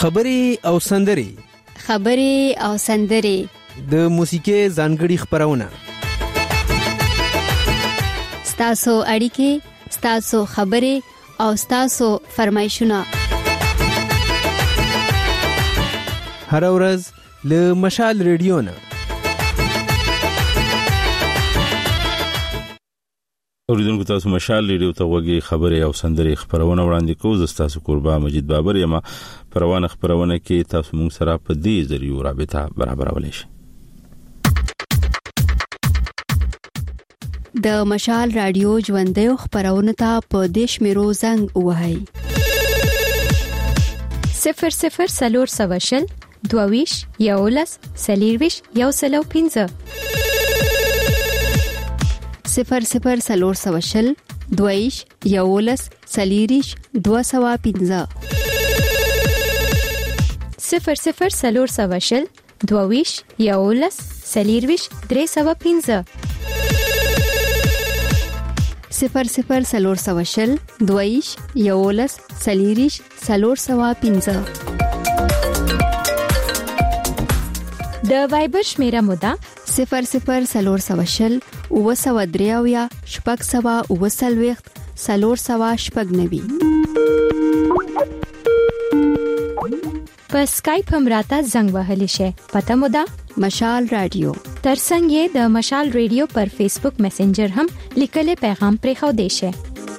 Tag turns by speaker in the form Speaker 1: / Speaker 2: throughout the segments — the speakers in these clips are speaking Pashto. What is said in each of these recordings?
Speaker 1: خبري او سندري د موسیقي ځانګړي خبرونه
Speaker 2: ستاسو اړیکې، ستاسو خبرې او ستاسو فرمایشونه
Speaker 1: هر ورځ له مشال ریډیو نه.
Speaker 3: اوریدونکو تاسو مشال ریډیو ته وګورئ، خبرې او سندري خبرونه وړاندې کوو. زه تاسو قربا مجید بابر یم. پروانه خبرونه کې تاسو موږ سره په دې ذریعہ رابطه برابرولای شئ.
Speaker 2: د مشال رادیو ژوندۍ خبرونه ته په دیش میرو زنګ وهاي
Speaker 4: 00 22 یولس سلیرویش یو سلو 15
Speaker 2: 00 22 یولس سلیریش 215
Speaker 4: 00 22 یولس سلیرویش 315
Speaker 2: 00 22 یولس سلیریش 315
Speaker 4: د وایبر شمیره مودا
Speaker 2: 00 وسودریاویا شپږ سوا وسلويخت سلور سوا شپږ نوي.
Speaker 4: په اسکایپ هم راته زنګ وهلی شي. پته مودا
Speaker 2: مشال رادیو.
Speaker 4: ترڅنګ د مشال رادیو پر فیسبوک میسنجر هم لیکلي پیغام پرې خو دی شي.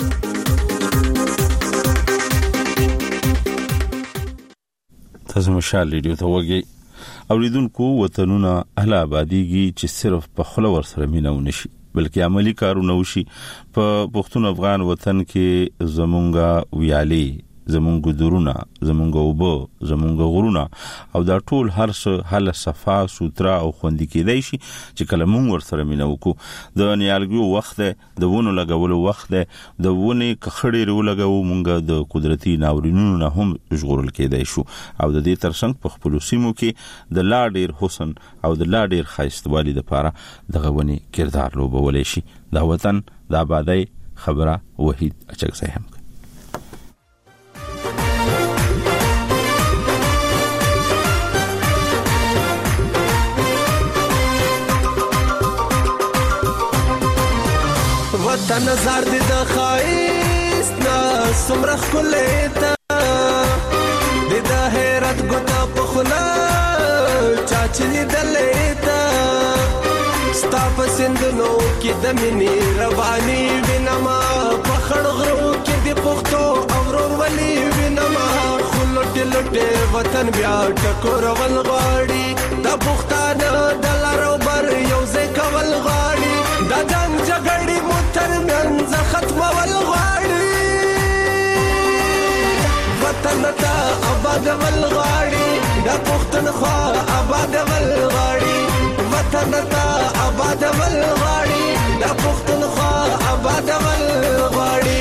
Speaker 3: تاسو مشال رادیو ته وګورئ. اوریدونکو وطنونه اهل آبادیږي چې صرف په خلور سره مينو نشي بلکې عملی کارونه وشي. په پښتون افغان وطن کې زمونږه ویالي، زمونږ درونه، زمونږ وبو، زمونږ غرونه او دا ټول هر څه حل صفا سوترا او خوندې کېدای شي چې کله مونږ ور سره مينو کو. د نیالګیو وخت ده، د ونو لګولو وخت ده، د ونې کخړې رو لګاو مونږ د قدرتي ناورینونو نه هم ژغورل کېدای شو. او د دې ترڅنګ په خپل سیمو کې د لا ډیر حسن او د لا ډیر خاصتوالي لپاره دغه ونی کردار لوبولای شي. دا وطن د آبادی خبره وحید اچکزی هم
Speaker 5: وطن زار دي د خایست نا سمرخ کلیتا د حیرت ګوتا په خلا چاچلی دلیتا ستا په سندونو کې د مینې رواني وینما په خړ غرو کې د پختو اورور ولي وینما خلټ لټه وطن بیا ټکور ول غاړي د پختانه د لارو بر یو ځای کول غاړي د جنگ جګړې ترمنځ ختم ول غواړي وطن ته آباد ول غواړي د پښتونخوا آباد ول غواړي وطن ته آباد ول غواړي د پښتونخوا آباد ول غواړي.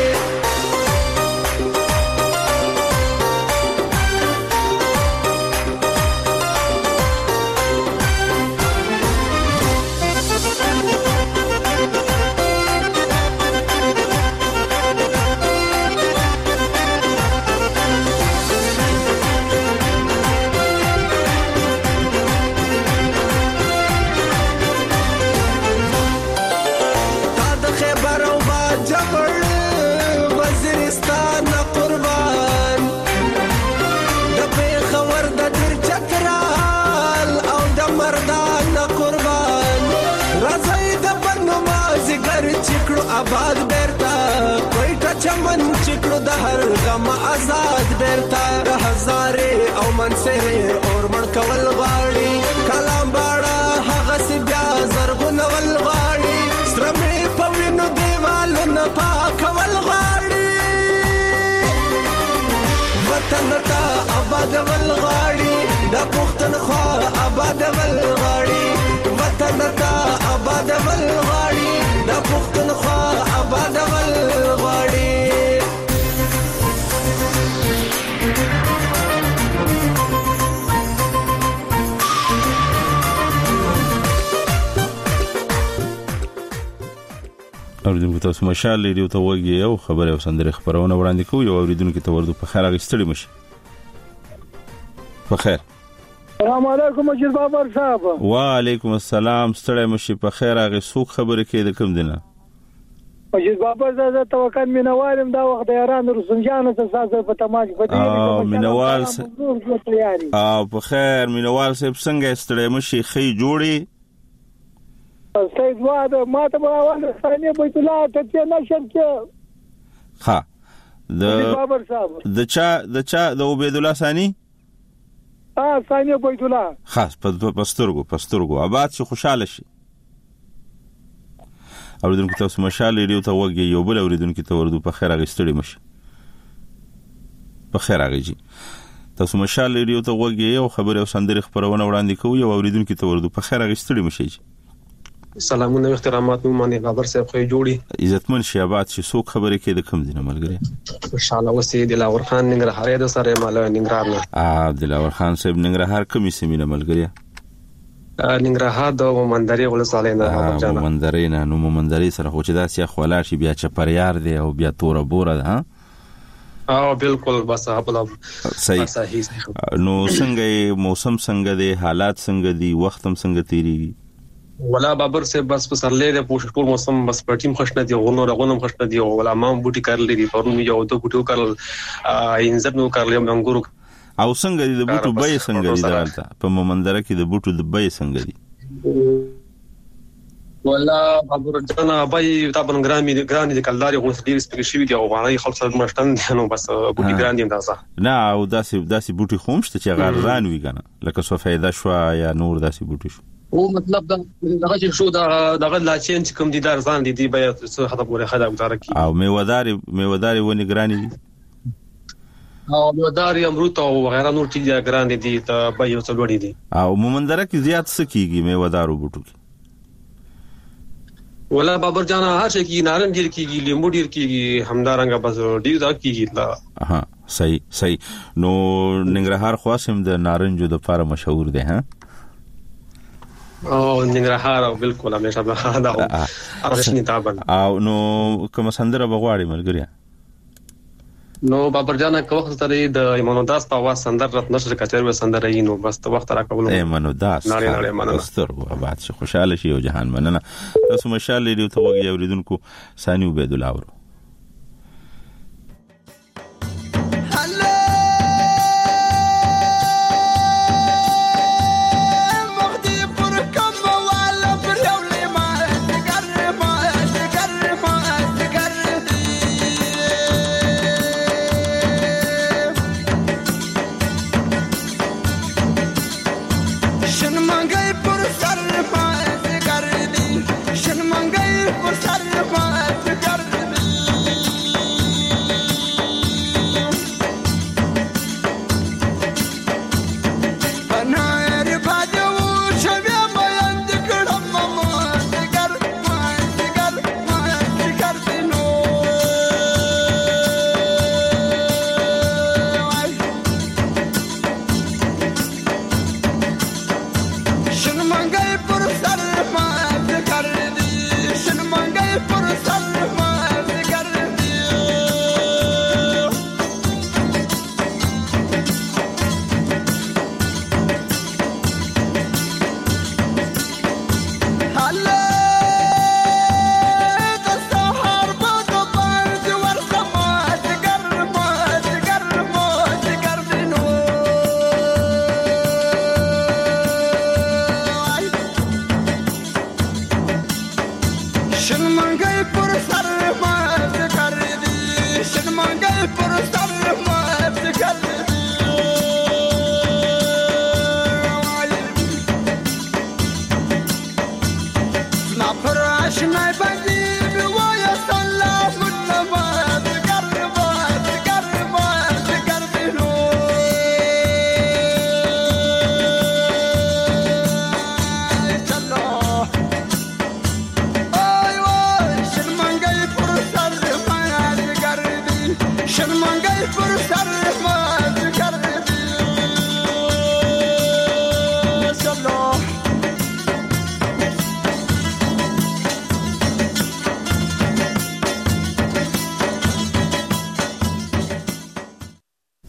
Speaker 5: آباد بیرتا کوئټه چمن چکړو د هر غم آزاد بیرتا هزارې او منصرې اور مړ کول غواړي کلام باړه هغه سی بیا زرغون ول غواړي سرمې په وینو دیوالو نه پاکول غواړي وطن ته آباد ول غواړي د پښتونخوا آباد ول غواړي وطن ته آباد ول غواړي د پښتونخوا آباد ول غواړي.
Speaker 3: اوریدونکو تاسو مشال ریډیو ته وګورئ او خبرې او سندرې خبرونه وړاندې کوي. او اوریدونکو ته ورته په خیر اغستړي مشي. بخیر.
Speaker 6: السلام علیکم مجید بابر صاحب.
Speaker 3: وعلیکم السلام. ستړی مشي په خیر. هغه څوک خبرې کوي د کوم دینه؟
Speaker 6: مجید بابر زه توکل مینوالم دا وخت د ایران رسنجان څخه ساده په تماج پدې
Speaker 3: مینوال او په خیر مینوال صاحب څنګه ستړی مشي خې جوړي
Speaker 6: سید واد ماته باور ثانیه بیت الله ته نشم کې
Speaker 3: ها
Speaker 6: مجید بابر صاحب
Speaker 3: د چا د عبید الله ثانی
Speaker 6: ثانیه بیت الله
Speaker 3: خاص پسترګو آباد شي خوشاله شي. اوریدونکو تاسو مشال ریډیو ته وګورئ یو بل اوریدونکو ته ورده په خیر غستړي مشي په خیر غږی تاسو مشال ریډیو ته وګورئ او خبره او سندري خبرونه وړاندې کوي او اوریدونکو ته ورده په خیر غستړي مشي.
Speaker 7: سلامونه او احترامات مو باندې بابر صاحب خو جوړي
Speaker 3: عزتمن شي آباد شي څوک خبره کوي د کوم دینه ملګری؟
Speaker 7: ان شاء الله وسید دلاور خان ننګرهار د سره مال ننګرهار نه
Speaker 3: دلاور خان صاحب ننګرهار کومې سیمه ملګری؟
Speaker 7: ننګرهار د مومندري ولسوالۍ نه بابر جان.
Speaker 3: مومندري نه نو مومندري سره خو چې داسې خلا شي بیا چپریار دی او بیا تور بوره ده
Speaker 7: ها بالکل بس هبل
Speaker 3: صحیح. نو څنګه موسم څنګه دی حالات څنګه دی وختم څنګه تیریږي؟
Speaker 7: ولا بابر سے بس پسرلې د پوشټور موسم بس پټیم خوشنه دی غونو خوشنه دی ولا ما بوټي کارلې دی پرون یو دو بوټو کارل انځر نو کارلې منګورو
Speaker 3: او څنګه دی د بوټو بای څنګه دی دلته په مومندره کې د بوټو د بای څنګه دی؟
Speaker 7: ولا بابر جان بای تابن ګرامي د کلداري غوښ ډیر سپیږي شوی دی او غواړي خلک سره مشتن نو بس بوټي ګران دي اندازه
Speaker 3: نه او داسې بوټي خومشته چې غران وي کنه لکه سو فایده شو یا نور داسې بوټي شو
Speaker 7: او مطلب دغه چې شو دغه لا چینج کوم دي در ځان دي بیا څه خطر پورې خدا وتاره کی
Speaker 3: او میواداري ونی ګرانی دي
Speaker 7: او میواداري امرود او غیره نور چې ګران دي ته به یو څه وړي دي
Speaker 3: او مومندره کې زیات څه کیږي میوادارو بوټو کې؟
Speaker 7: ولا بابر جان هر شي کې نارنج ډیر کیږي لیمو ډیر کیږي همدارنګه بس ډیر دا کیږي لا
Speaker 3: صحیح. نو ننګرهار خاصم د نارنجو د لپاره مشهور دی ها
Speaker 7: او ننګرهار او بالکل همیشه به دا ارشنی تابن
Speaker 3: او نو کوم سندره بغواړي ملګری؟
Speaker 7: نو بابر جان که وخت سره د ایمانوداس په واس سندر رات نشر کچر و سندر یې نو بس وخت را کوم
Speaker 3: ایمانوداس سترګو آباد شي خوشاله شي او جهان مننه. تاسو مشال لري ته وګورئ اوریدونکو ثاني عبید الله ورو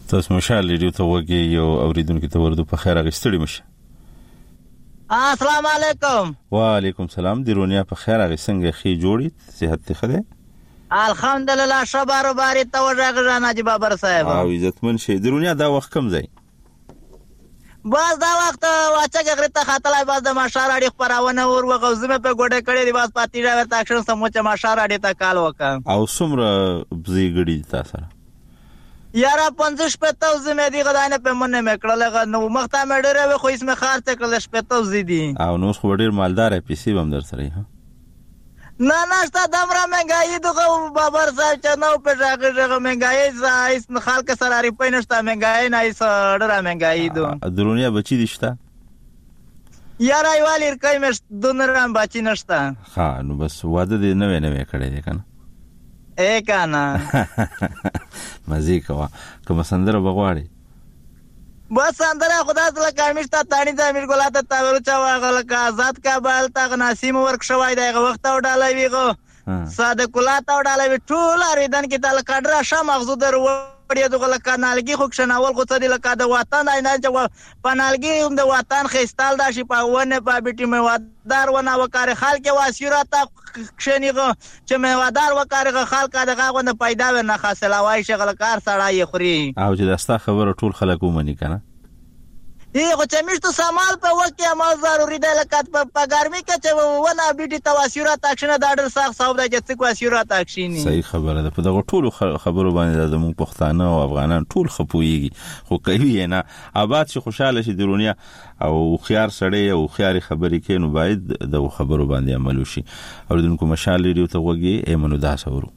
Speaker 3: تاسو مشال ریډیو ته وګي یو اوریدونکو ته ورته په خیر غستړي مشه.
Speaker 8: السلام علیکم.
Speaker 3: وعلیکم سلام. درونیا په خیر غسنګ خي جوړی صحت خده
Speaker 8: الحمدلله. شبارو باری ته ورغه ناجی بابر صاحب
Speaker 3: او عزتمن شي. درونیا دا وخت کم ځای
Speaker 8: باز دا وخت واچګ غره ته خاطلای باز د ماشار اړي خبرونه ور وغوزمه په ګډه کړي دی باز پاتې راوي تاکشن سموچ ماشار اړي ته کال وکم
Speaker 3: او سمره بزی ګړي تاسو
Speaker 8: یارا 50 پته زمې دی غدانه په مننه مکړل نو مخته مې ډېر خو اسمه خار ته کړل شپته زیدي
Speaker 3: او نو خو ډېر مالدار پیسې هم در سره ها
Speaker 8: نه نشته دمره مهنګای دغه بابر صاحب چې نو په ځای مهنګای زایس خلک سره ری پینشته مهنګای نه ایس ډېر مهنګای دو
Speaker 3: درونیا بچی دشته
Speaker 8: یارا ایوالیر کای مش دونرم بچی نشته
Speaker 3: ها نو بس واده دې نوې کړې دي کنه
Speaker 8: اے کانا
Speaker 3: مزه کوا کوم سندره بغواړي
Speaker 8: بس سندره خدا تعالی کارمشتا تانی د امیر ګلاته تاورو چا واغله کا آزاد کابل تا ناسیم ورک شوای دغه وخت او ډالای ویغو ساده کلاته او ډالای ټول اریدن کې تعالی کډرا ش مغزو در وړي دغه کانالګي خو شناول خو څه دی لکه د وطن نه چې پنالګي هم د وطن خېستال دا شي په ونه په بیټي میوادار ونه وکړ خلک واسیراته کښنیغه چې میوادار وکړ خلک دغه غو نه پیدا ونه حاصله وای شغل کار سړی خوري
Speaker 3: او چې داستا خبره ټول خلک ومني کنه
Speaker 8: یی خو چې مشتو سمال په وخت کې عمل ضروري دی لکه په ګرمي کې چې ونه بیټي تواسیرات اکشنه دا ډېر سخت صاحب د چې تواسیرات اکشنی
Speaker 3: صحیح خبره ده په دغه ټول خبرو باندې د موږ پښتانه او افغانان ټول خپويږي خو کوي نه آباد شي خوشاله شي درونیا او خيار سړی او خياري خبرې کینو باید د خبرو باندې عمل وشي او دونکو مشال ریډیو ته وګي ایمنو دا سورو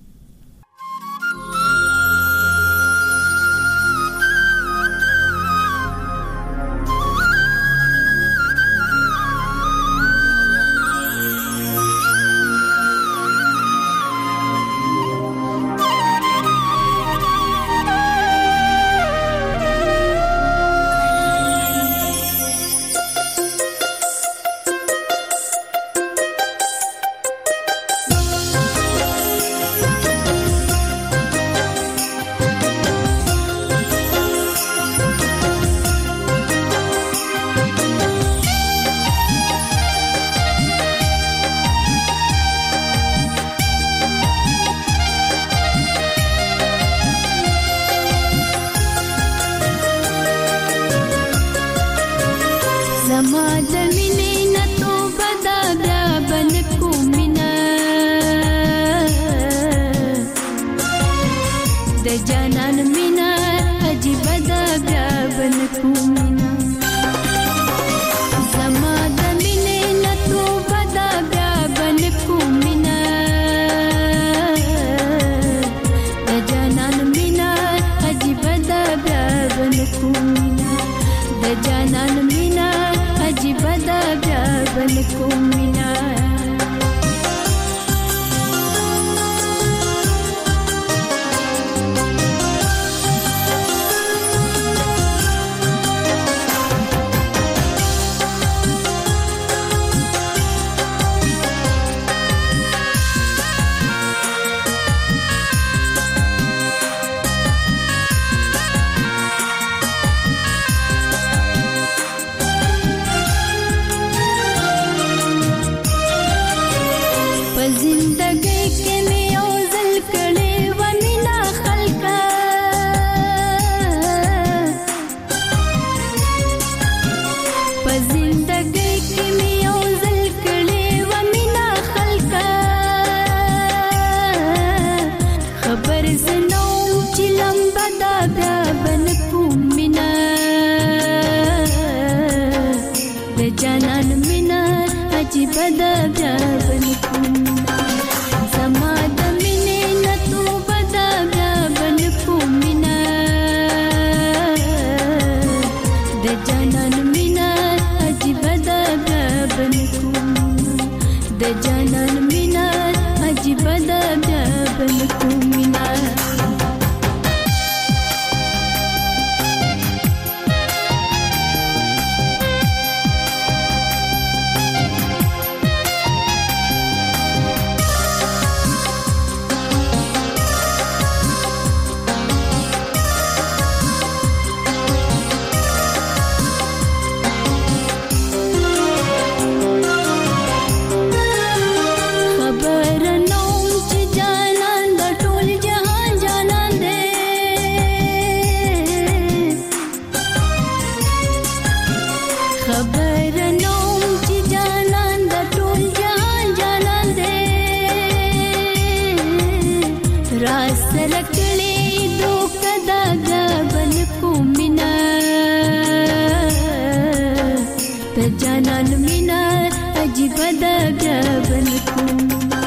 Speaker 9: جانان مینا عجیب ده بیا بلکوم.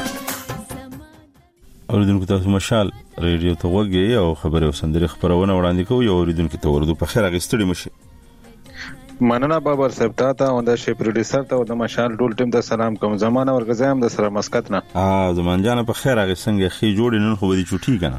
Speaker 3: اوریدونکو تاسو مشال ریډیو ته وګورئ او خبره وسندري خبرونه وړاندې کوي. اوریدونکو ته ورته په خیر غستړي مشه.
Speaker 10: مننه بابر صاحب ته او د شي پروډوسر ته او د مشال ټول ټیم ته سلام کوم. زمانه ورګزم د سره مسکت نه
Speaker 3: زمان جان په خیر غسنګ خي جوړ نن خو دې چټي کنه.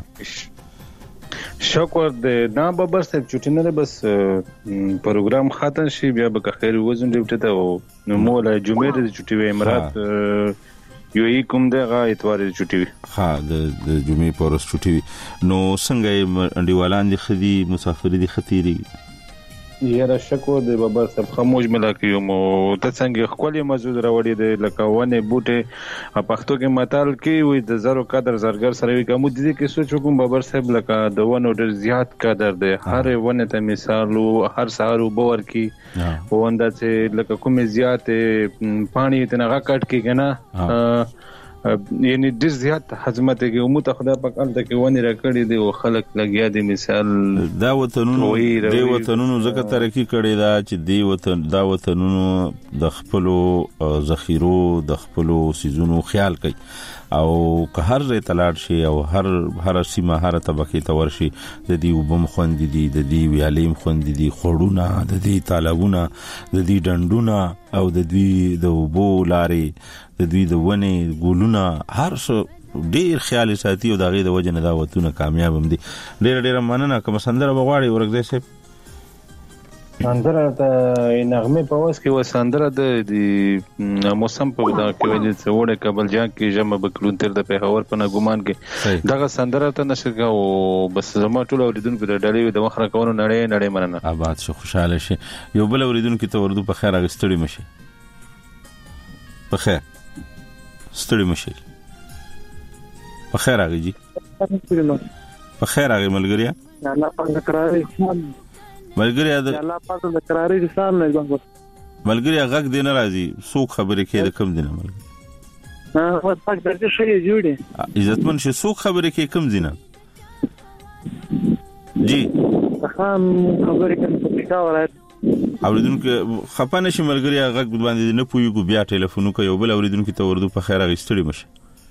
Speaker 10: شکر د نا بابر صاحب چټي نه بس پروګرام ختم شي بیا به خیر وزن ډیوټه ته نو مولا جمعه د چټي وي مراد یو ای کوم دغه اتوار چټي وي.
Speaker 3: ها د جمعه پورس چټي نو څنګه انډیوالان دي خدي مسافر دي خطيري
Speaker 10: یاره شکو د بابر صاحب خاموش ملاقیو مو ته څنګه خپل موجود راوړي د لکاونه بوټه پښتو کې متال کې وي د زرو قدر زرګر سره وي کوم دي کې سوچ کوم بابر صاحب لکه د ونه ډیر زیات قدر دی هر ونه ته مثال هر سهار وبور کې ونده چې لکه کوم زیات پانی تنه غکټ کې کنه یعنی ډیر زیات حزمت کې عموت خدای پاک الته کې ونی راکړي دي او خلک لګیا دي مثال
Speaker 3: دا وطنونو زکه ترقی کړي دا چې دا وطنونو د خپل ذخیرو د خپل سيزونو خیال کوي او که هر ځای تلاړ شي او هر سیمه هر طبقه ته ورشي د دې وبم خوند دي د دې ویالیم خوند دي خړونه د دې تالابونه د دې ډندونه او د دې د وبو لارې د دې د ونې ګولونه هر څه ډیر خیال ساتي او دغه د وجه نه دا وتونه کامیاب هم دي. ډیر مننه کوم سندره بغواړي ورګدې سه
Speaker 10: سندره ته نغمه په واس کې وسندره د موسم په دا کې ویل څه وړه کابل جان کې جمع بکلون تر د پیښور په ګومان کې دغه سندره ته نشګه او بس زما ټول اوریدونکو د ډالۍ د مخره کوونو نړۍ مننه.
Speaker 3: آباد شو خوشاله شي. یو بل اوریدونکو ته ورته په خیر غستړي مشه. په خیر ستړي مشه. په خیر راغی په خیر راغی ملګریا
Speaker 6: الله پاک قرارې
Speaker 3: ملګریا
Speaker 6: الله پاک د قرارې حساب نه ځم
Speaker 3: ملګریا غږ دې نه راځي څوک خبرې کوي د کم دینه ملګری
Speaker 6: هغه پاک درته شي جوړي
Speaker 3: عزتمن شي څوک خبرې کوي کم دینه جی
Speaker 6: خام خبرې کوي په کاوره
Speaker 3: اوریدونکو خپانه شي ملګریا غږ باندې نه پویګو بیا ټلیفون کوي یو بل اوریدونکو ته ورته په خیر غستړي مشه.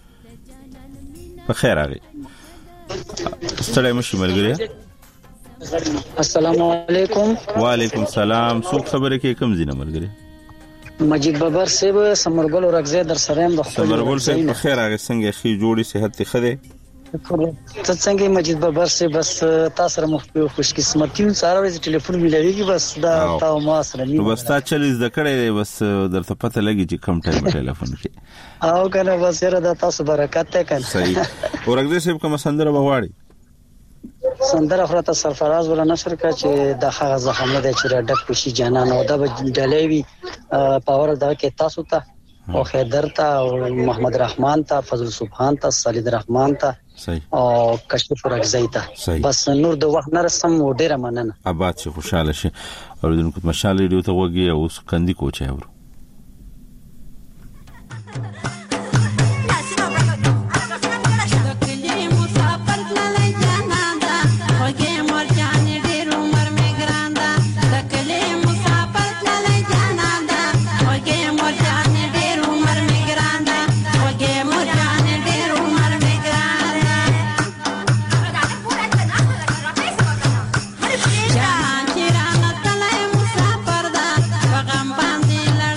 Speaker 3: په خیر راغی ستړی مشه ملګریا.
Speaker 11: السلام علیکم.
Speaker 3: وعلیکم السلام. څوک خبرې کوي کم زینه ملګری؟
Speaker 11: مجید بابر صاحب سمرګل ورغزه در سره هم د
Speaker 3: سمرګل صاحب په خیر راغی څنګه خي جوړي صحت ته خده
Speaker 11: ته څنګه مجید بابر صاحب بس تاسو سره مخ خوش قسمتي سره ورځ ټلیفون ملويږي بس دا تاسو ما سره نه
Speaker 3: بس تا چلیز د کړې بس درته پته لګي چې کم ټایم ټلیفون کې
Speaker 11: او کنه بس یره دا تاسو برکت ته کنه
Speaker 3: صحیح. ورغزه صاحب کوم سندره بغواړي؟
Speaker 11: سندره خراته سرفراز ولا نشر کا چې د هغه زخم نه چې ډک پشي جانان او د ډلېوي پاور دا کې تاسو ته او خیدر ته او محمد رحمان ته فضل سبحان ته سالد رحمان ته او کشف ورغزی ته بس نور د وخت نه رسم و ډیره مننه.
Speaker 3: آباد شي خوشاله شي. اوریدونکو مشال ریډیو ته وګي او کندي کوچه ورو
Speaker 12: Jaan kirana tale musafar da, bagam bandi la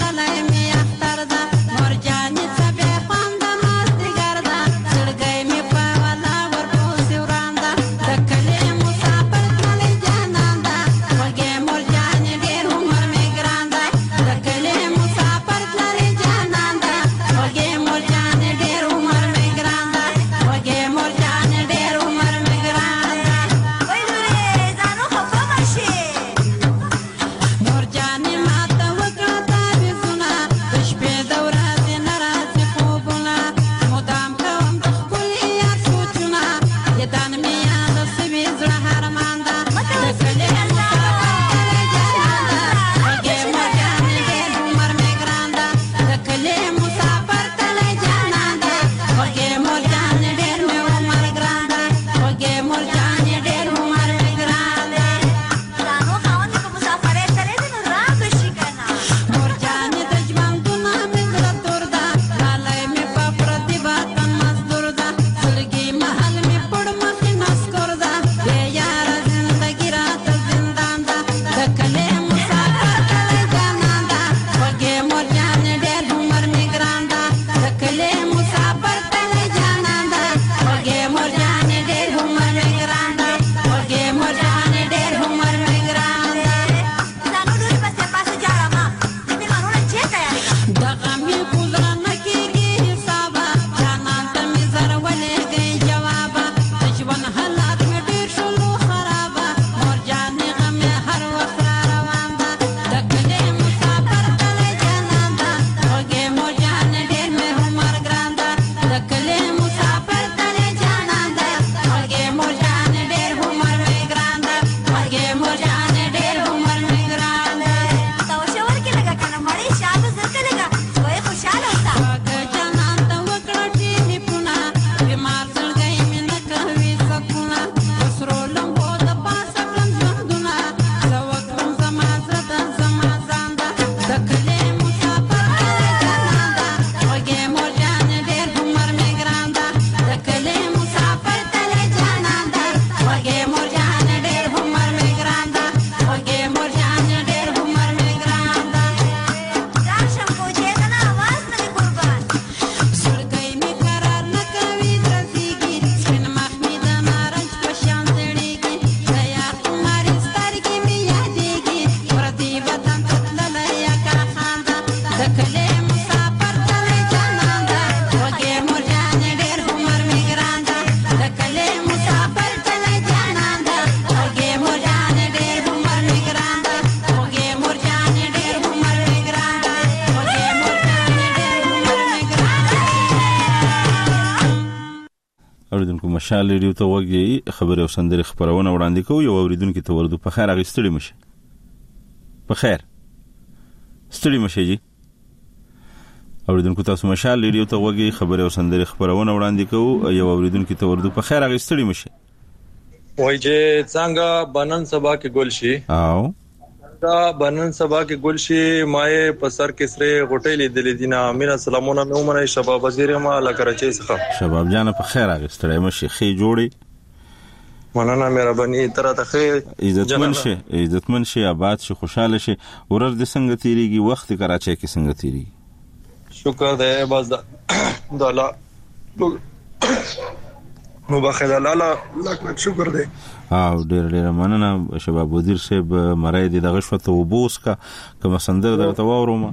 Speaker 3: مشال ریډیو ته وګورئ خبر او سندري خبرونه وړاندې کوو یو اوریدونکو ته ورده په خیر اغستړي مشه په خیر ستړي مشه جی اوریدونکو تاسو مشال ریډیو ته وګورئ خبر او سندري خبرونه وړاندې کوو یو اوریدونکو ته ورده په خیر اغستړي مشه
Speaker 12: وای چې څنګه بنن سبا کې ګل شي
Speaker 3: او
Speaker 12: دا بنن سبا کې ګل شي مای په سر کې سره غټې لیدلې دي نه امین السلامونه مې عمره شباب وزیر ما لکرچې څخه
Speaker 3: شباب جان په خیر اغستړی مشه خې جوړي
Speaker 12: مننه مهرباني تر ته خې
Speaker 3: عزتمن شي آباد شي خوشاله شي ورځ د څنګه تیریږي وخت کراچۍ کې څنګه تیریږي
Speaker 12: شکر دې بس د الله نو بخیر الله لکه شکر دې
Speaker 3: او ډېر مننه شباب وزیر صاحب مرای دې دغه شوته وبوس کا کوم سندر درته واورم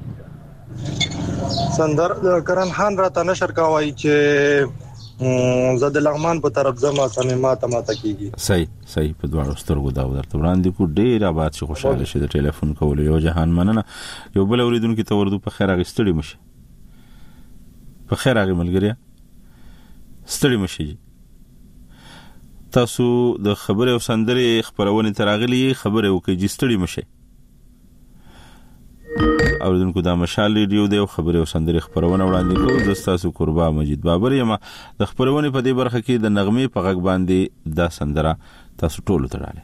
Speaker 12: سندر د کرن خان راته نشر کاوي چې زاد لغمان په طرف زما سمات ماته کیږي
Speaker 3: صحیح په دواړو سترګو دا درته وړاندې کو ډېر آباد شي خوشاله شي د ټلیفون کول یو جهان مننه یو بل اوریدونکو ته ورده په خیر اغستړي مشه په خیر اغه ملګری ستړي مشه تاسو د خبره او سندري خبرونه تراغلي خبره وکي جستړي مشه اوریدونکو دا مشال ریډیو دی خبره او سندري خبرونه وړاندې کوو د تاسو قربا مجید بابر یم د خبرونه په دې برخه کې د نغمه په غږ باندې دا سندره تاسو ټول تراله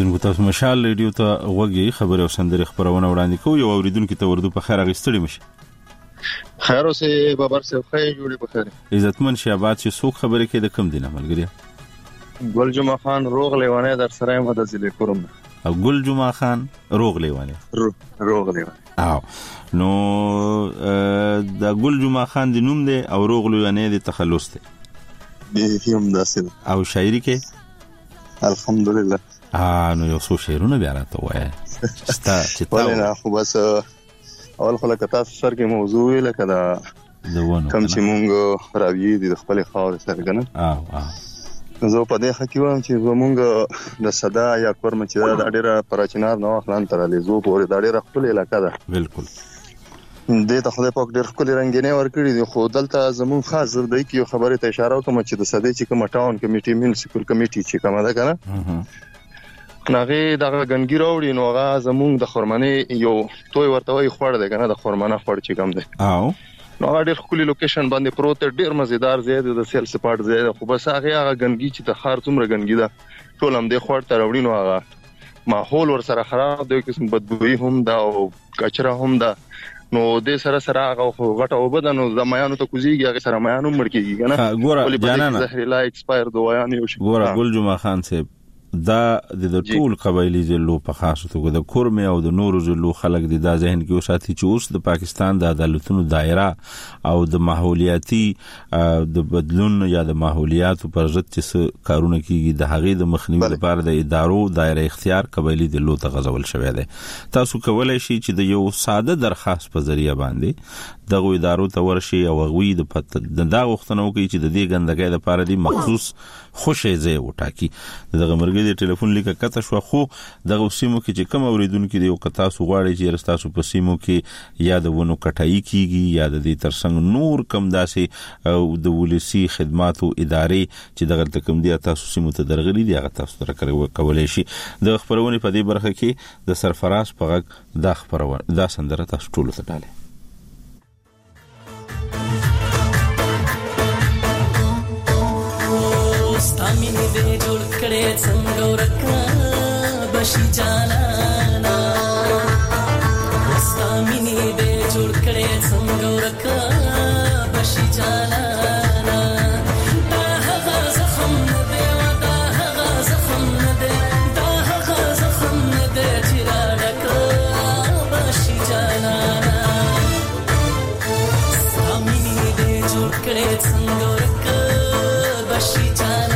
Speaker 3: اوریدونکو تاسو مشال ریډیو ته وګورئ خبر او سندري خبرونه وړاندې کوي او اوریدونکو ته ورده په خیر غستړي مشه
Speaker 13: خیر اوسه بابر صاحب خیر جوړي په خیر
Speaker 3: عزتمن شهباز چې څوک خبرې کوي د کم دینه ملګری
Speaker 13: ګل جمعه خان روغ لیوانه در سره مده ضلع کوم
Speaker 3: او ګل جمعه خان روغ لیوانه او نو د ګل جمعه خان د نوم دی او روغ لیوانه د تخلص دی
Speaker 13: هم داسې
Speaker 3: او شاعري کې
Speaker 13: الحمدلله
Speaker 3: نو یو څو شعرونه بیا راته وایي چې
Speaker 13: ولنه خو بس اول خلک تاسو سر کې موضوع لکه دا کم چې مونږ راوي دي خپل خاور سره کنه زه په دې حقیقت چې زمونږ د صدا یا کورم چې دا ډیره پراچینار نو خلان تر لیزو پورې دا ډیره خپل علاقہ ده
Speaker 3: بالکل
Speaker 13: دې ته خدای پاک ډېر خپل رنگینه ورکړي دي خو دلته زمون خاص زر دی کې خبره ته اشاره وکم چې د صدې چې کوم ټاون کمیټي میونسپل کمیټي چې کومه ده کنه ناغه دغه غنګی راوړي نو هغه زمون د خرمنه یو توي ورته وي خوړ دی کنه د خرمنه خوړ چې کوم دی
Speaker 3: او
Speaker 13: نو ډېر خولي لوکیشن باندې پروت ډېر مزیدار زیاده د سیل سپاټ زیاده خو بس هغه غنګی چې د خار څومره غنګی ده ټول هم د خوړ ته راوړي نو هغه ماحول ور سره خراب دی قسم بدبوئی هم دا او کچرا هم دا نو دې سره هغه غټه وبدنو د میانو ته کوزيږي هغه سره میانو مړ کیږي کنه
Speaker 3: ګوره جانانه
Speaker 13: زهريلا ایکسپایر دوایان یو شي
Speaker 3: ګوره ګل جمعه خان صاحب دا د ټول قبایلی ضلعو په خاصه توګه د کورمه او د نورو ضلعو خلک د ذهن کې وساتي چې اوس د پاکستان د عدالتونو دایره او د ماحولیاتي د بدلون یا د ماحولیاتو پر ضد چې کارونه کیږي د هغې د مخنیوي لپاره د ادارو دایره اختیار قبایلی ضلعو ته غځول شوی دی تاسو کولای شئ چې د یو ساده درخواست په ذریعہ باندې دغه ادارو ته ورشي او غوي د دا غوښتنه وکړي چې د دې ګندګۍ لپاره د مخصوص خوشې ځای وټاکي دغه مرګ د ټلیفون لیکه کته شو خو دغه سیمو کې چې کوم اوریدونکو دی او کتا سو غواړي چې رستاسو په سیمو کې یا د ونو کټای کیږي یا د دې ترڅنګ نور کم داسې د ولسی خدماتو ادارې چې دغه تکم دی تاسو سیمو ته درغلي دی هغه تاسو سره کولای شي د خبرونه په دې برخه کې د سرفراز په غږ د خبرونه دا سندره تاسو ټول ته ډاله
Speaker 14: ستامینه دې جوړ کړې څنګه ورکا بشي جانانا ستامینه دې جوړ کړې څنګه ورکا بشي جانانا دا هغه زخم دې ودا هغه زخم دې دا هغه زخم دې چې راډکا بشي جانانا ستامینه دې جوړ کړې څنګه ورکا بشي جانانا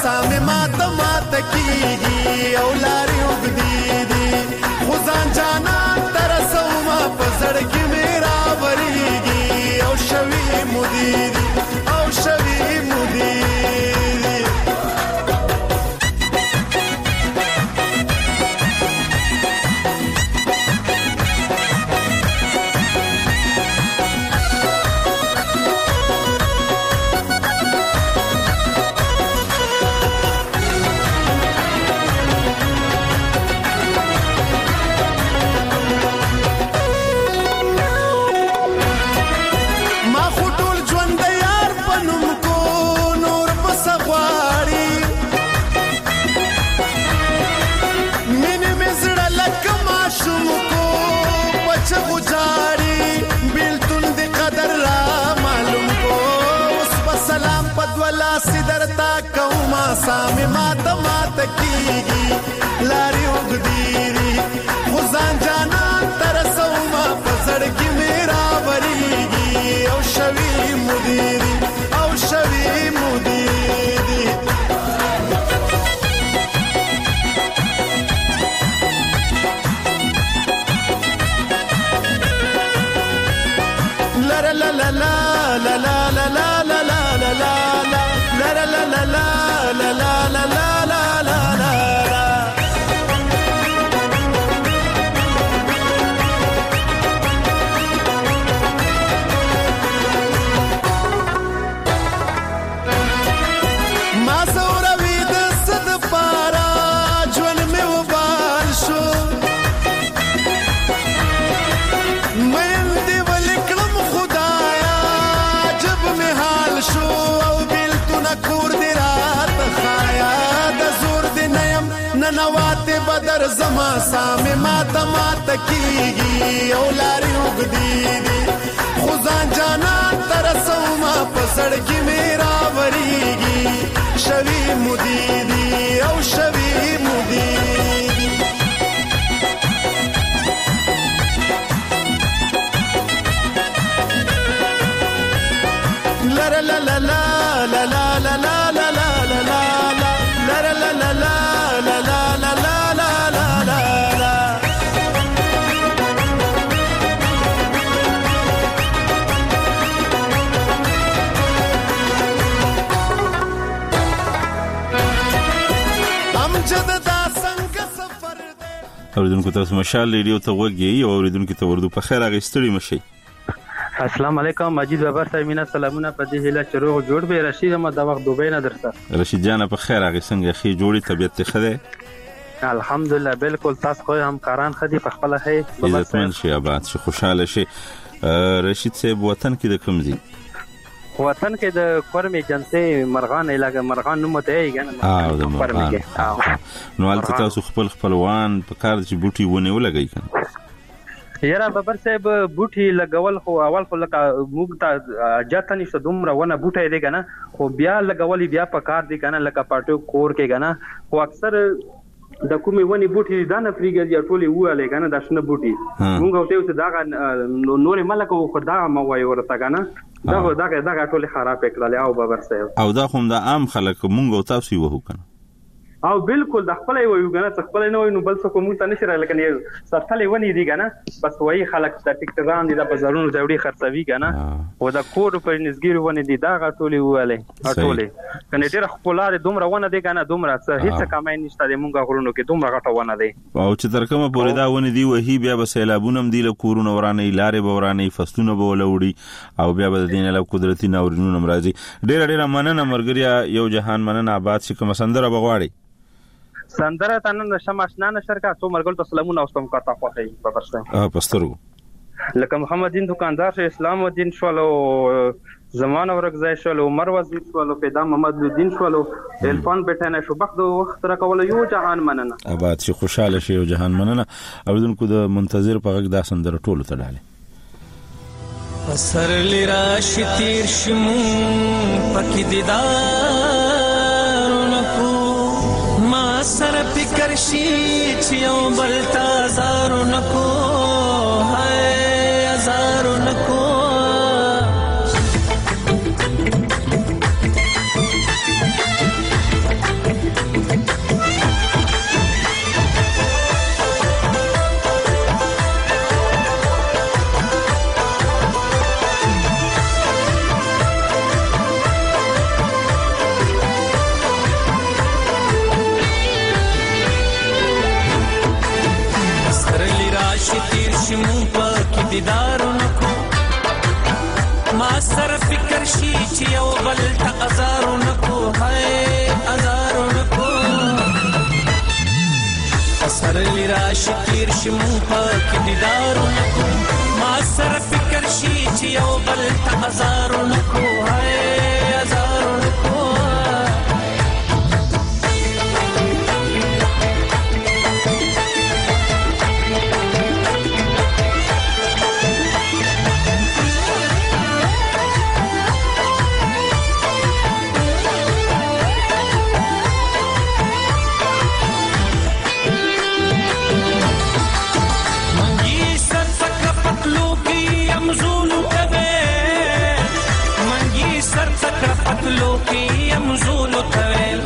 Speaker 15: سامي مات کیږي او لارې وګدي دي خو ځان جانان تر سوما پسړ کې میرا وریږي او شوي مديري او شوي مديري سامي مات کیږي لاري وګديري خو ځان جانان تر سوما پسړ کې میرا وریږي او شوي مديري او شوي مديري لا لا لا لا لا لا لا لا لا لا لا لا لا لا لا لا la la la la la la la la ما زوروي د صد پارا ژوند مې وبال شو مې دې ولکلم خدایا جب مې حال شو او بیلتونه کور دې نواته بدر زما سامي مات کیږي او لاري وګدي دي خو ځان جانان تر سوما پسړ کې میرا وریږي شوي مديري او شوي مديري لا لا لا لا لا لا لا لا لا لا لا لا لا لا لا la la la la la la la la امجد دا څنګه سفر
Speaker 3: اوریدونکو تاسو مشال ریډیو ته وګورئ او اوریدونکو ته ورته په خیر اغستړي مشي
Speaker 16: السلام علیکم مجید بابر صاحب مینا سلامونه په دې هله چروغ جوړ به رشید ما د وخت دوبۍ نه درته
Speaker 3: رشید جان په خیر هغه څنګه خې جوړی طبيعت ته خده
Speaker 16: الحمدلله بالکل تاسو خو هم کاران خدي په خپل هي
Speaker 3: عزتمن شي آباد شي خوشاله شي رشید صاحب وطن کې د کوم ځای
Speaker 16: وطن کې د کورمې جنسي مرغان علاقه مرغان نوم ته یې
Speaker 3: د مرغان نو البته تاسو خپلوان په کار چې بوټي ونه ولګي کنه
Speaker 16: یاره بابر صاحب بوټي لګول خو اول خو لکه موږ ته جاته نشته دومره ونه بوټي دی کنه خو بیا لګول بیا په کار دی کنه لکه پټو کور کې کنه خو اکثر د کومې ونی بوټي دا نه فریګل یا ټولي واله کنه د شنه بوټي موږ ته اوس دا نور ملک خو دا ما وای ورته کنه دا ټولي خراب کړل او بابر صاحب
Speaker 3: او دا کوم د عام خلک موږ تاسو یو کنه
Speaker 16: او بالکل د خپل یو غنه خپل نه وینو بل څه کوم ته نشي را لکه ساتلې ونی دی کنه بس وای خلک د ټیکټران دي د بازارونو جوړي خرڅوي کنه او د کور په نسګیر ونی دی دا غټولي واله اټولي کنه ډیر خپل لري دومره ونه دی کنه دومره څه هیڅ کمای نشته د مونږه غرونو کې دومره غټه ونه دی
Speaker 3: او چې تر کومه پورې دا ونی دی وਹੀ بیا به سیلابونه دی له کورونو ورانه لارې به ورانه فصلونه به ولوړي او بیا به دین له قدرتي ناورینونو مرضی ډیر مننه مرګریا یو جهان مننه آباد شي کوم سندره بغواړي
Speaker 16: سندره تنن شماشنا نشر کا تو مرګل ته سلامونه اوستم کاته خوخی بابر صاحب
Speaker 3: پسترو
Speaker 16: لکه محمد دین دکاندار شه اسلام الدین شولو زمان ورغزای شولو مروز شولو پیدا محمد الدین شولو الفان بټنه شو بخت وخت را کول یو جهان مننه
Speaker 3: آباد شي خوشاله شي یو جهان مننه اوریدونکو د منتظر په غږ دا سندره ټولو ته ډاله
Speaker 5: اثر لرا شتیر شمو پکې دیدار نکو ما سر فکر شي چې یو بل تازار نکو هاي ازار نکو شي چې یو بل ته ازارو نکو هاي ازارو نکو اثر لراشي تیر شي مون پاک دیدارو نکو ما سره فکر شي چې یو بل ته ازارو نکو هاي ازارو نکو لوکی امزول طویل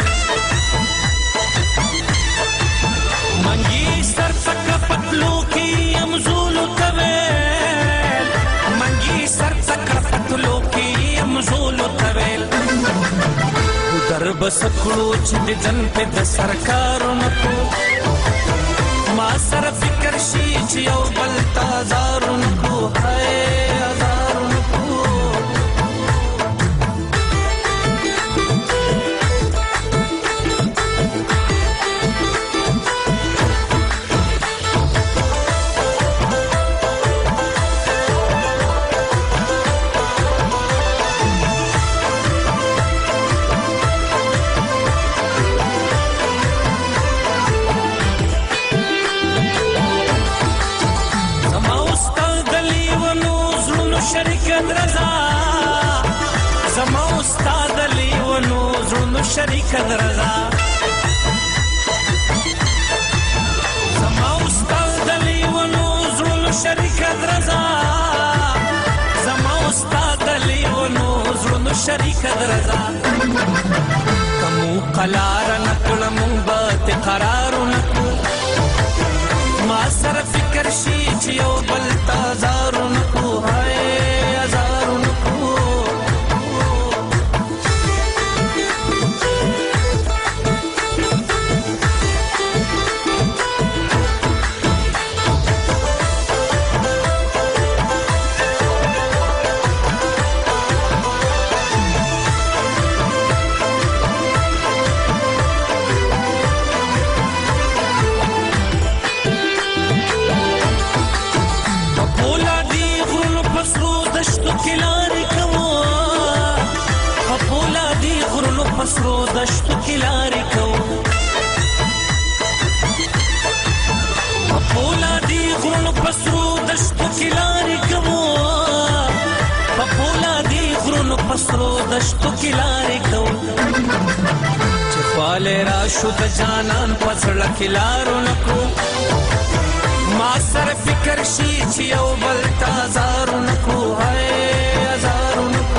Speaker 5: منگی سر تک پتلوکی امزول طویل منگی سر تک پتلوکی امزول طویل در بسکلو چې د جن په د سرکارو نکو ما سر فکر شي چې یو بل تازارو نکو هاي ازارو نکو شریک درزا زما استاد علی ونو زړونو شریک درزا زما استاد علی ونو زړونو شریک درزا کوم قلار نکړم بات قرار نکو ما سره فکر شي چې یو بل تازار نکو هاي ازار نکو پسرو دشتو کی لاری کو پپولا دی غرونو پسرو دشتو کی لاری کو پپولا دی غرونو پسرو دشتو کی لاری کو چخوال راشو د جانان پسړه کی لارو نکو ما سر فکر شي چې یو بل تازارو نکو هاي ازارو نکو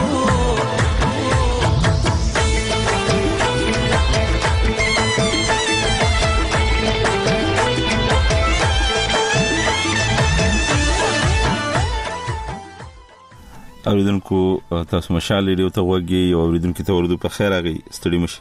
Speaker 3: اوریدونکو تاسو مشال ریډیو ته وګورئ او اوریدونکو ته ورته په خیر راغی ستړي مشه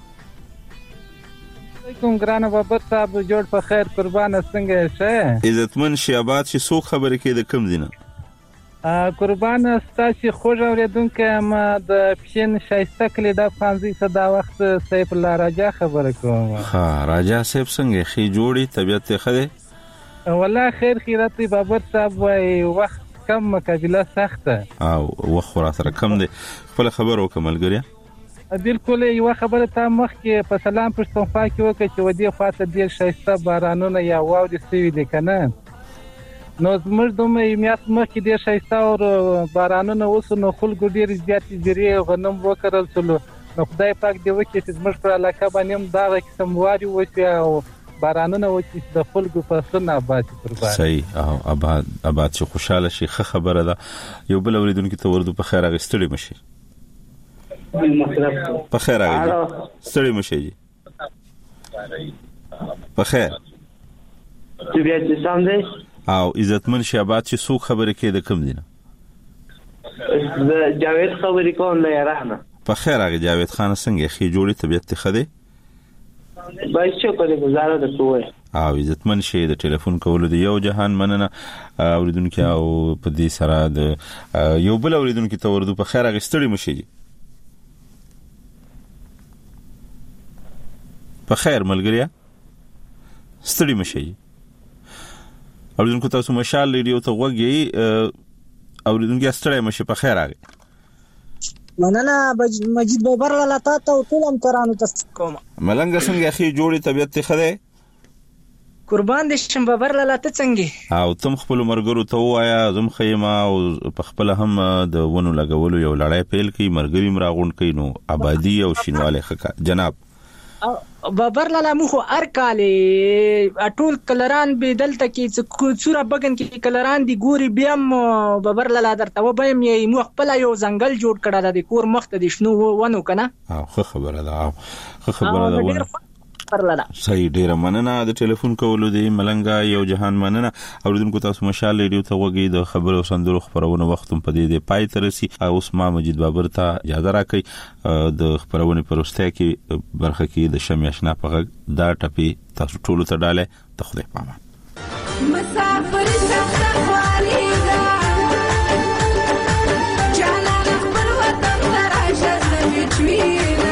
Speaker 17: کوم ګرانه بابر صاحب جوړ په خیر قربان څنګه شه
Speaker 3: عزتمن شیابات شي سو خبره کې د کم دینه
Speaker 17: قربان ستاسو خوږ اوریدونکو ما د پښین شایسته کلی د فانزي صدا وخت سیف الله راجا خبره کوم
Speaker 3: ها راجا سیف څنګه خي جوړي طبيعت ته خده
Speaker 17: والله خیر خیرت بابر صاحب وای وخت کم مقابله سخته
Speaker 3: او وخت را سره کم دی خپل خبر وکملګریا
Speaker 17: بالکل یو خبره ته مخ کې په سلام پښتونخوا کې وکړي چې ودی خواته ډیر شایسته بارانونه یا واوري سوي دي کنه نو زموږ دومره میات مخ کې ډیر شایسته او بارانونه اوس نو خلکو ډیر زیات زیری غنم وکړل سلو نو خدای پاک دی وکړي چې زموږ پر علاقه باندې دا قسم واري وشي او بارانونه وکړي د خلکو په سن آباد قربان
Speaker 3: صحیح او آباد شي خوشاله شي خبره ده یو بل اوریدونکو ته ورته په خیر راغستړي مشي په خیر راغلی ستړي مشه جی په خیر
Speaker 18: چې بیا چې سم دی
Speaker 3: او عزتمن شیابات چې څوک خبره کې د کم دینه
Speaker 18: جاوید خبرې کوم نه یاره
Speaker 3: په خیر راغی جاوید خان څنګه خې جوړي طبيعت ته خده
Speaker 18: باید شکر دې گزاره ده کوه
Speaker 3: او عزتمن شي د ټلیفون کولو د یو جهان مننه اوریدونکو او په دې سره د یو بل اوریدونکو ته ورته په خیر غستړي مشي په خیر ملګریا ستړي مشي اوریدونکو تاسو مشال ریډیو ته وګورئ اوریدونکو ستړي مشي په خیر راغی
Speaker 19: مننه مجید بابر لاله تاسو ټول هم ترانو تاسو کوم
Speaker 3: ملنګ څنګه اخی جوړی طبيعت ته خده
Speaker 19: قربان دې شم بابر لاله ته څنګه
Speaker 3: او تم خپل مرګرو ته وایا زم خیمه او په خپل هم د ونو لګولو یو لړۍ پیل کی مرګري مراغون کینو آبادی او شینواله خکا جناب
Speaker 19: بابر لاله مو خو هر کال ټول کلران به دلته کې څوره بغن کې کلران دي ګوري بیم بابر لاله درته و بیم یې مو خپل یو ځنګل جوړ کړل د کور مخ ته د شنو ونو کنه
Speaker 3: خو خبره ده صحیح ډیره مننه د ټلیفون کولو دی ملنګا یو جهان مننه اوریدونکو تاسو مشال ریډیو ته وګورئ د خبرو سندرو خبرونه وختم په دې پای ترسي اوس ما مجید بابر ته اجازه راکړي د خبرونه پروسته کې برخه کې د شمیاشنا په دا ټپي تاسو ټول ته ډاله ته خدای پامه مسافر څخه خواریدا جانا خپل وطن راشه زمي چوينا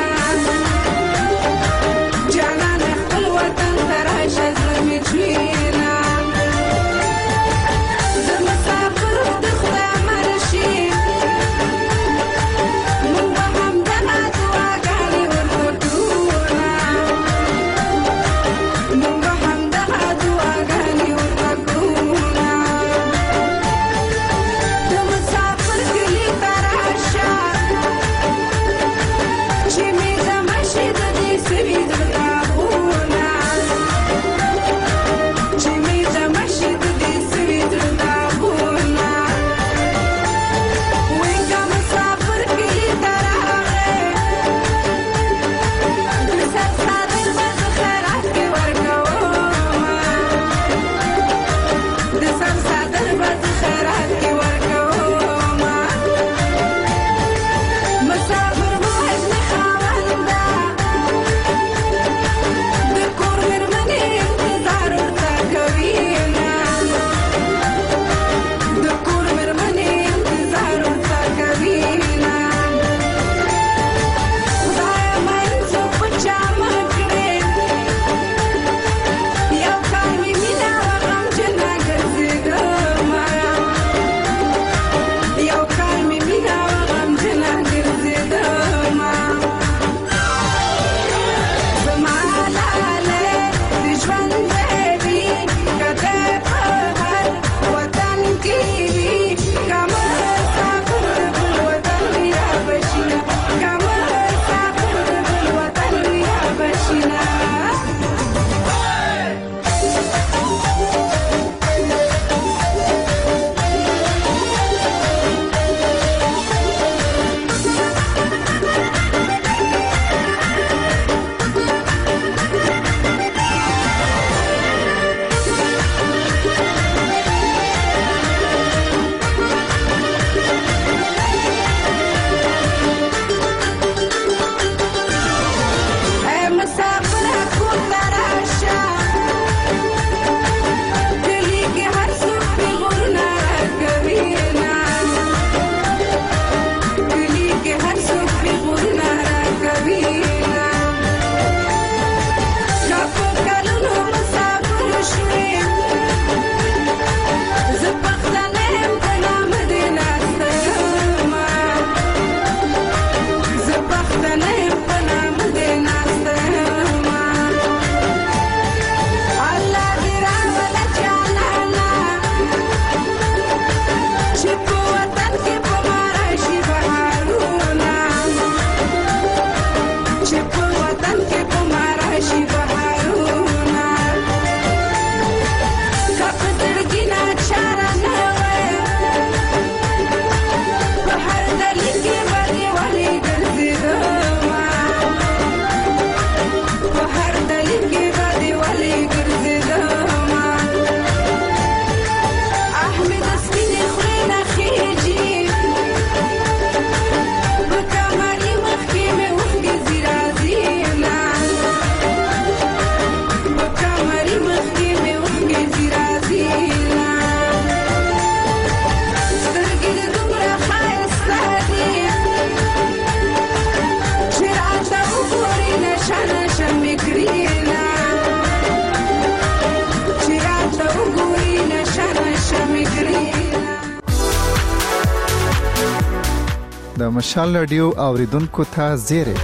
Speaker 1: د مشال رادیو اوریدونکو ته زیری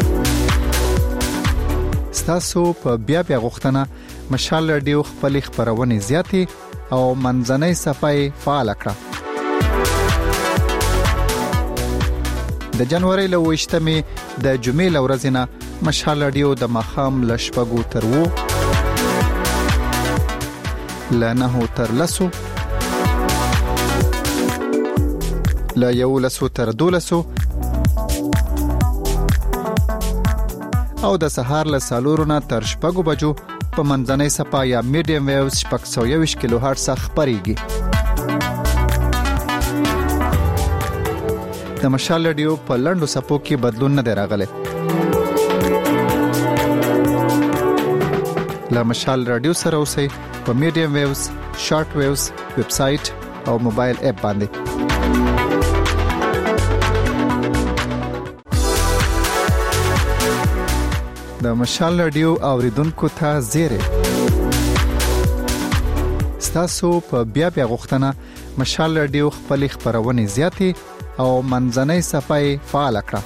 Speaker 1: ستاسو په بیا غوښتنه مشال رادیو خپل خبرونه زیاتې او منځنۍ صفحه فعال کړه. د جنوري له 28مې د جمعې ورځې نه مشال رادیو د مخام لشپګو تر وو لنه تر لسو لا یو لسو تر دولسو او د سهار له سالورونه تر شپږو بجو په منځنۍ صفحه یا میډیم ویوز 621 کیلو هرتز خبريږي. د مشال رادیو په لندو صفو کې بدلون نه دی راغلی. لا مشال رادیو سره اوسئ په میډیم ویوز، شارټ ویوز، ویب سټ او موبایل اپ باندې. د مشال رادیو اوریدونکو ته زیری ستاسو په بیا غوښتنه مشال رادیو خپل خبرونه زیاتې او منځنۍ صفحه فعال کړه.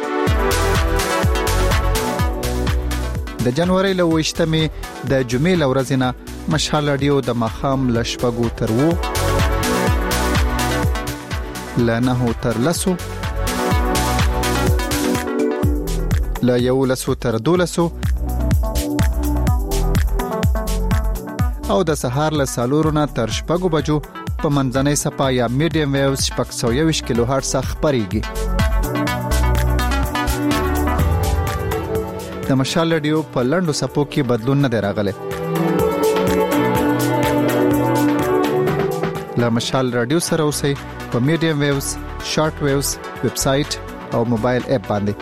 Speaker 1: د جنوري له 28مې د جمعې ورځې نه مشال رادیو د مخام لشپګو تر وو لنه تر لسو لا یو لسو تر دولسو او د سهار له سالورونه تر شپږو بجو په منځنۍ صفحه یا میډیم ویوز 621 کیلو هرتز خبريږي. د مشال رادیو په لندو صفو کې بدلون نه دی راغلی. لا مشال رادیو سره اوسئ په میډیم ویوز، شارټ ویوز، ویب سټ او موبایل اپ باندې.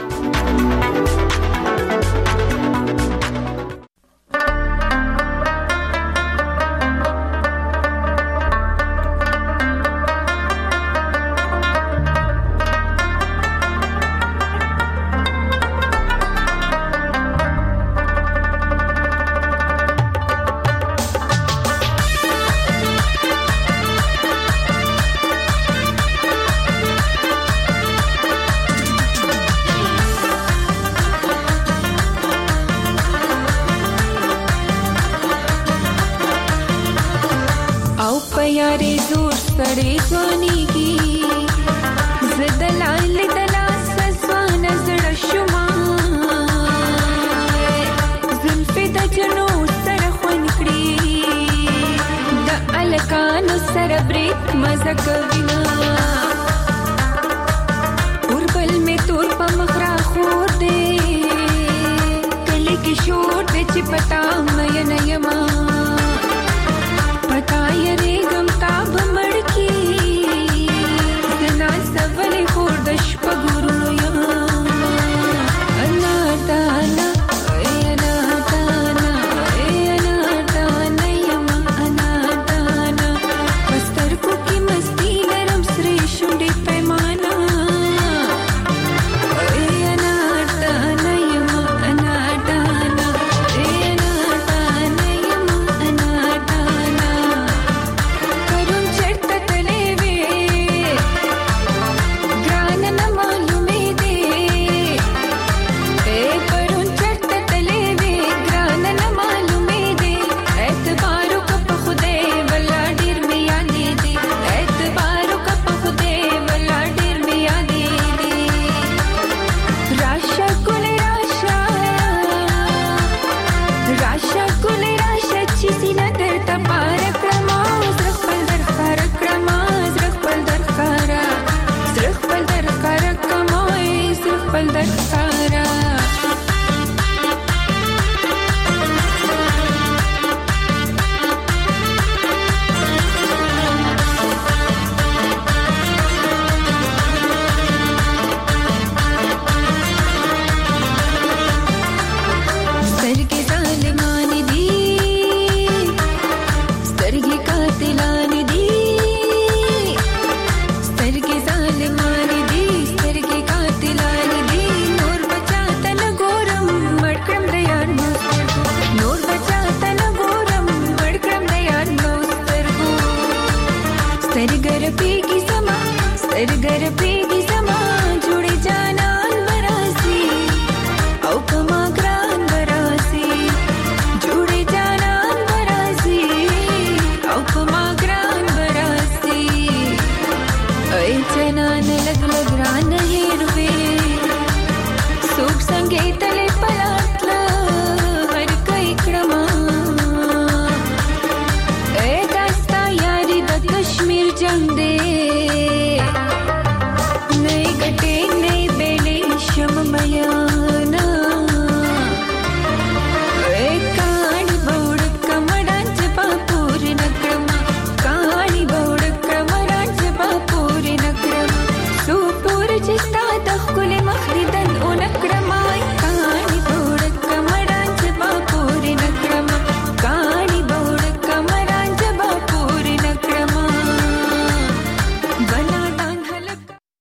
Speaker 20: सरगर पेगी समा
Speaker 2: जनान लग लग रान हेरवे सुख संगे तले पलाटला हर काही क्रमा ए दास्ता यारी द कश्मीर जंग दे नई गटे नई बेले शम मयाना ए काणी बौड कमडांच पापूर नक्रमा काणी बौड कमडांच पापूर नक्रमा सुपूर चिस्ता